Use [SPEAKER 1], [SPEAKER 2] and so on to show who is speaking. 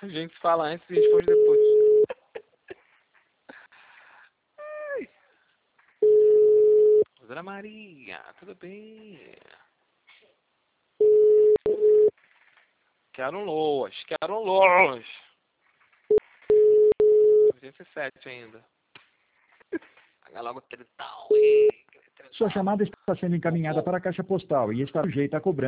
[SPEAKER 1] A gente se fala antes e responde depois. Ai. Dona Maria, tudo bem? Quero um Loas. 207 ainda. Paga logo 30.
[SPEAKER 2] Sua chamada está sendo encaminhada para a caixa postal e está sujeita a cobrança.